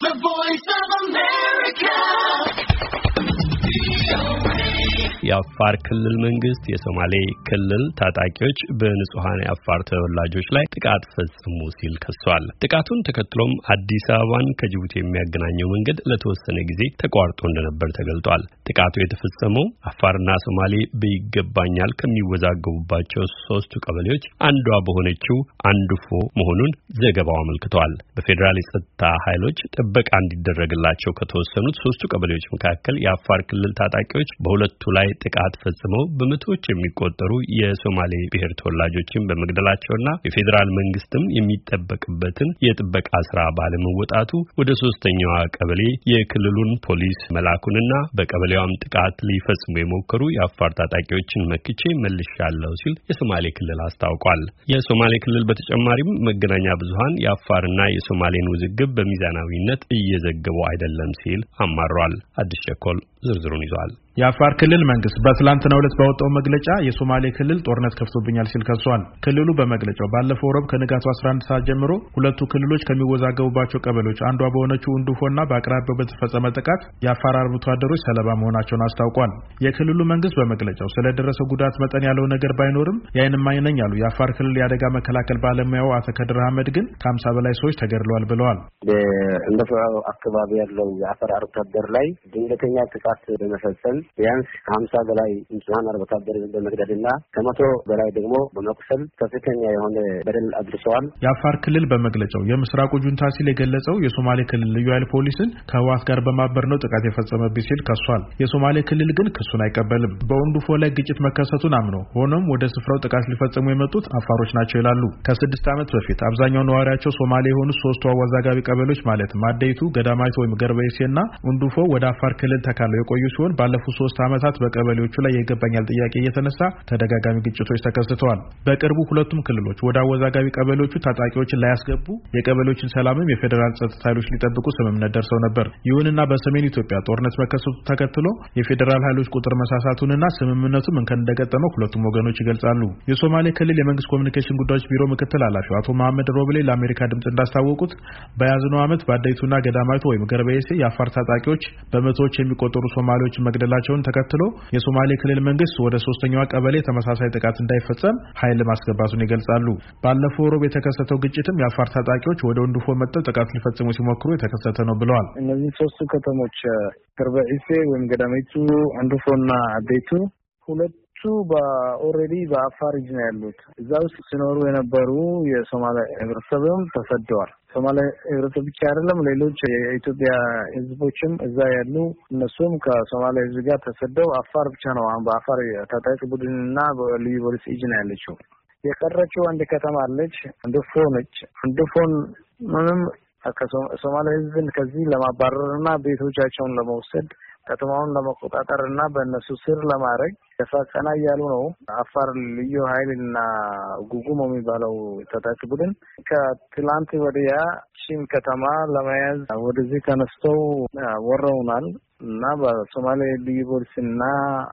The Voice of America. የአፋር ክልል መንግስት የሶማሌ ክልል ታጣቂዎች በንጹሃን የአፋር ተወላጆች ላይ ጥቃት ፈጽሙ ሲል ከሷል። ጥቃቱን ተከትሎም አዲስ አበባን ከጅቡቲ የሚያገናኘው መንገድ ለተወሰነ ጊዜ ተቋርጦ እንደነበር ተገልጧል። ጥቃቱ የተፈጸመው አፋርና ሶማሌ በይገባኛል ከሚወዛገቡባቸው ሶስቱ ቀበሌዎች አንዷ በሆነችው አንዱፎ መሆኑን ዘገባው አመልክቷል። በፌዴራል የጸጥታ ኃይሎች ጥበቃ እንዲደረግላቸው ከተወሰኑት ሶስቱ ቀበሌዎች መካከል የአፋር ክልል ታጣቂዎች በሁለቱ ላይ ጥቃት ፈጽመው በመቶዎች የሚቆጠሩ የሶማሌ ብሔር ተወላጆችን በመግደላቸውና የፌዴራል መንግስትም የሚጠበቅበትን የጥበቃ ስራ ባለመወጣቱ ወደ ሶስተኛዋ ቀበሌ የክልሉን ፖሊስ መላኩንና በቀበሌዋም ጥቃት ሊፈጽሙ የሞከሩ የአፋር ታጣቂዎችን መክቼ መልሻለሁ ሲል የሶማሌ ክልል አስታውቋል። የሶማሌ ክልል በተጨማሪም መገናኛ ብዙሃን የአፋርና የሶማሌን ውዝግብ በሚዛናዊነት እየዘገቡ አይደለም ሲል አማሯል። አዲስ ቸኮል ዝርዝሩን ይዟል። የአፋር ክልል መንግስት በትላንትናው ዕለት ባወጣው መግለጫ የሶማሌ ክልል ጦርነት ከፍቶብኛል ሲል ከሷል። ክልሉ በመግለጫው ባለፈው ረቡዕ ከንጋቱ 11 ሰዓት ጀምሮ ሁለቱ ክልሎች ከሚወዛገቡባቸው ቀበሌዎች አንዷ በሆነችው እንዱፎና በአቅራቢያው በተፈጸመ ጥቃት የአፋር አርብቶ አደሮች ሰለባ መሆናቸውን አስታውቋል። የክልሉ መንግስት በመግለጫው ስለደረሰው ጉዳት መጠን ያለው ነገር ባይኖርም የዓይን እማኝ ነኝ ያሉ የአፋር ክልል የአደጋ መከላከል ባለሙያው አቶ ከድር አህመድ ግን ከ50 በላይ ሰዎች ተገድለዋል ብለዋል። በእንዱፎ አካባቢ ያለው የአፋር አርብቶ አደር ላይ ድንገተኛ ጥቃት በመፈጸም ቢያንስ ከ50 በላይ ንጹሃን አርብቶ አደር በመግደልና ከ100 በላይ ደግሞ በመቁሰል ከፍተኛ የሆነ በደል አድርሰዋል። የአፋር ክልል በመግለጫው የምስራቁ ጁንታ ሲል የገለጸው የሶማሌ ክልል ልዩ ኃይል ፖሊስን ከህወሓት ጋር በማበር ነው ጥቃት የፈጸመብኝ ሲል ከሷል። የሶማሌ ክልል ግን ክሱን አይቀበልም። በእንዱፎ ላይ ግጭት መከሰቱን አምኖ ሆኖም ወደ ስፍራው ጥቃት ሊፈጽሙ የመጡት አፋሮች ናቸው ይላሉ። ከ6 ዓመት በፊት አብዛኛው ነዋሪያቸው ሶማሌ የሆኑ ሶስቱ አወዛጋቢ ቀበሌዎች ማለት ማደይቱ፣ ገዳማይቱ ወይም ገርበይሴና እንዱፎ ወደ አፋር ክልል ተካለው የቆዩ ሲሆን ባለፉት 3 ዓመታት በቀበሌዎቹ ላይ የይገባኛል ጥያቄ እየተነሳ ተደጋጋሚ ግጭቶች ተከስተዋል። በቅርቡ ሁለቱም ክልሎች ወደ አወዛጋቢ ቀበሌዎቹ ታጣቂዎችን ላያስገቡ የቀበሌዎችን ሰላምም የፌዴራል ጸጥታ ኃይሎች ሊጠብቁ ስምምነት ደርሰው ነበር። ይሁንና በሰሜን ኢትዮጵያ ጦርነት መከሰቱ ተከትሎ የፌዴራል ኃይሎች ቁጥር መሳሳቱንና ስምምነቱም እንከን እንደገጠመው ሁለቱም ወገኖች ይገልጻሉ። የሶማሌ ክልል የመንግስት ኮሚኒኬሽን ጉዳዮች ቢሮ ምክትል ኃላፊው አቶ መሐመድ ሮብሌ ለአሜሪካ ድምጽ እንዳስታወቁት በያዝነው ዓመት በአደይቱና ገዳማይቱ ወይም ገርበይሴ የአፋር ታጣቂዎች በመቶዎች የሚቆጠሩ ሶማሌዎችን መግደላቸውን ተከትሎ የሶማሌ ክልል መንግስት ወደ ሶስተኛዋ ቀበሌ ተመሳሳይ ጥቃት እንዳይፈጸም ኃይል ማስገባቱን ይገልጻሉ። ባለፈው ሮብ የተከሰተው ግጭትም የአፋር ታጣቂዎች ወደ እንዱፎ መጥተው ጥቃት ሊፈጽሙ ሲሞክሩ የተከሰተ ነው ብለዋል። እነዚህ ሶስቱ ከተሞች ገርበይሴ ወይም ገዳማይቱ፣ እንዱፎና አደይቱ ሁለቱ በኦሬዲ በአፋር እጅ ነው ያሉት። እዛ ውስጥ ሲኖሩ የነበሩ የሶማሌ ህብረተሰብም ተሰደዋል። ሶማሌ ህብረተሰብ ብቻ አይደለም፣ ሌሎች የኢትዮጵያ ህዝቦችም እዛ ያሉ እነሱም ከሶማሌ ህዝብ ጋር ተሰደው አፋር ብቻ ነው አሁን በአፋር ታጣቂ ቡድንና በልዩ ፖሊስ እጅ ነው ያለችው። የቀረችው አንድ ከተማ አለች፣ እንዱፎ ነች። እንዱፎን ምንም ከሶማሌ ህዝብን ከዚህ ለማባረርና ቤቶቻቸውን ለመውሰድ ከተማውን ለመቆጣጠርና በእነሱ ስር ለማድረግ ተፈቀና እያሉ ነው። አፋር ልዩ ኃይልና ጉጉሞ የሚባለው ታጣቂ ቡድን ከትላንት ወዲያ ሺም ከተማ ለመያዝ ወደዚህ ተነስተው ወረውናል እና በሶማሌ ልዩ ፖሊስና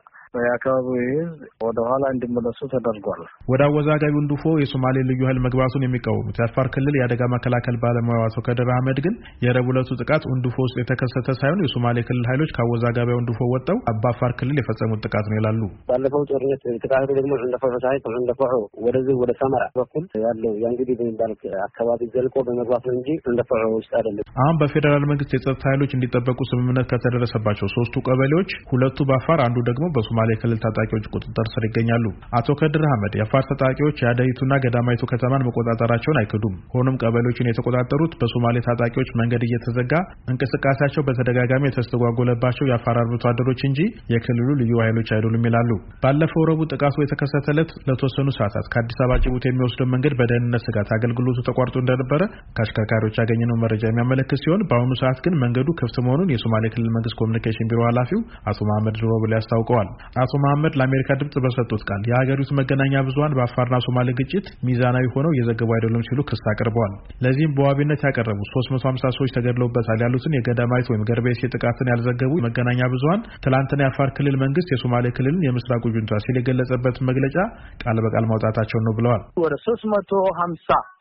በአካባቢው ህዝብ ወደ ኋላ እንዲመለሱ ተደርጓል። ወደ አወዛጋቢው እንዱፎ የሶማሌ ልዩ ኃይል መግባቱን የሚቃወሙት የአፋር ክልል የአደጋ መከላከል ባለሙያው አቶ ከድር አህመድ ግን የረቡዕ ዕለቱ ጥቃት እንዱፎ ውስጥ የተከሰተ ሳይሆን የሶማሌ ክልል ኃይሎች ከአወዛጋቢው እንዱፎ ወጥተው በአፋር ክልል የፈጸሙት ጥቃት ነው ይላሉ። ባለፈው ጦርነት ጥቃቱ ደግሞ እንዱፎ ወደዚህ ወደ ሰመራ በኩል ያለው ያንግዲ በሚባል አካባቢ ዘልቆ በመግባት ነው እንጂ እንዱፎ ውስጥ አይደለም። አሁን በፌዴራል መንግስት የጸጥታ ኃይሎች እንዲጠበቁ ስምምነት ከተደረሰባቸው ሶስቱ ቀበሌዎች ሁለቱ በአፋር አንዱ ደግሞ በሶማሌ ክልል ታጣቂዎች ቁጥጥር ስር ይገኛሉ። አቶ ከድር አህመድ የአፋር ታጣቂዎች የአደይቱና ገዳማይቱ ከተማን መቆጣጠራቸውን አይክዱም። ሆኖም ቀበሌዎችን የተቆጣጠሩት በሶማሌ ታጣቂዎች መንገድ እየተዘጋ እንቅስቃሴያቸው በተደጋጋሚ የተስተጓጎለባቸው የአፋር አርብቶ አደሮች እንጂ የክልሉ ልዩ ኃይሎች አይደሉም ይላሉ። ባለፈው ረቡዕ ጥቃቱ የተከሰተለት ለተወሰኑ ሰዓታት ከአዲስ አበባ ጅቡቲ የሚወስደው መንገድ በደህንነት ስጋት አገልግሎቱ ተቋርጦ እንደነበረ ከአሽከርካሪዎች ያገኘነው መረጃ የሚያመለክት ሲሆን በአሁኑ ሰዓት ግን መንገዱ ክፍት መሆኑን የሶማሌ ክልል መንግስት ኮሚኒኬሽን ቢሮ ኃላፊው አቶ መሐመድ ሮብሌ አስታውቀዋል። አቶ መሐመድ ለአሜሪካ ድምጽ በሰጡት ቃል የሀገሪቱ መገናኛ ብዙሃን በአፋርና ሶማሌ ግጭት ሚዛናዊ ሆነው እየዘገቡ አይደሉም ሲሉ ክስ አቅርበዋል። ለዚህም በዋቢነት ያቀረቡ 350 ሰዎች ተገድለውበታል ያሉትን የገዳማይቱ ወይም ገርበይሴ ጥቃትን ያልዘገቡ መገናኛ ብዙሃን ትላንትና የአፋር ክልል መንግስት የሶማሌ ክልልን የምስራቁ ጁንታ ሲል የገለጸበት መግለጫ ቃል በቃል ማውጣታቸው ነው ብለዋል። ወደ 350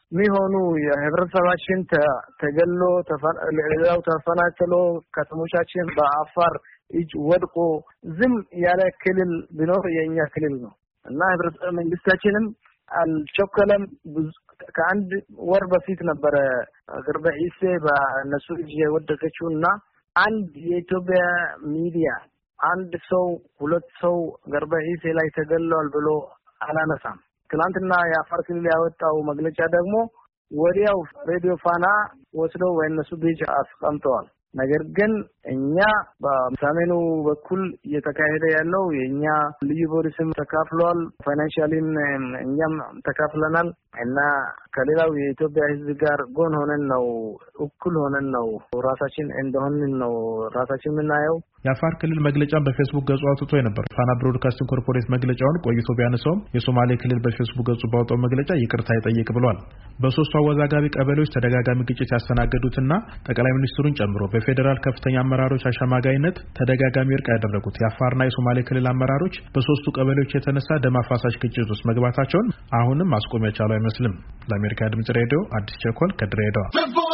ሚሆኑ የህብረተሰባችን ተገሎ ሌላው ተፈናቅሎ ከተሞቻችን በአፋር እጅ ወድቆ ዝም ያለ ክልል ቢኖር የኛ ክልል ነው እና ህብረተሰብ መንግስታችንም አልቸከለም። ከአንድ ወር በፊት ነበር ገርበኢሴ በነሱ እጅ የወደቀችውና አንድ የኢትዮጵያ ሚዲያ አንድ ሰው ሁለት ሰው ገርበኢሴ ላይ ተገሏል ብሎ አላነሳም። ትናንትና የአፋር ክልል ያወጣው መግለጫ ደግሞ ወዲያው ሬዲዮ ፋና ወስደው ወይነሱ ቤጅ አስቀምጠዋል። ነገር ግን እኛ በሰሜኑ በኩል እየተካሄደ ያለው የኛ ልዩ ፖሊስም ተካፍሏል፣ ፋይናንሻሊም እኛም ተካፍለናል እና ከሌላው የኢትዮጵያ ህዝብ ጋር ጎን ሆነን ነው እኩል ሆነን ነው ራሳችን እንደሆንን ነው ራሳችን የምናየው። የአፋር ክልል መግለጫን በፌስቡክ ገጹ አውጥቶ የነበር ፋና ብሮድካስቲንግ ኮርፖሬት መግለጫውን ቆይቶ ቢያነሳውም የሶማሌ ክልል በፌስቡክ ገጹ ባወጣው መግለጫ ይቅርታ ይጠይቅ ብሏል። በሶስቱ አወዛጋቢ ቀበሌዎች ተደጋጋሚ ግጭት ያስተናገዱትና ጠቅላይ ሚኒስትሩን ጨምሮ በፌደራል ከፍተኛ አመራሮች አሸማጋይነት ተደጋጋሚ እርቅ ያደረጉት የአፋርና የሶማሌ ክልል አመራሮች በሶስቱ ቀበሌዎች የተነሳ ደም አፋሳሽ ግጭት ውስጥ መግባታቸውን አሁንም ማስቆም የቻሉ አይመስልም። ለአሜሪካ ድምጽ ሬዲዮ አዲስ ቸኮል ከድሬዳዋ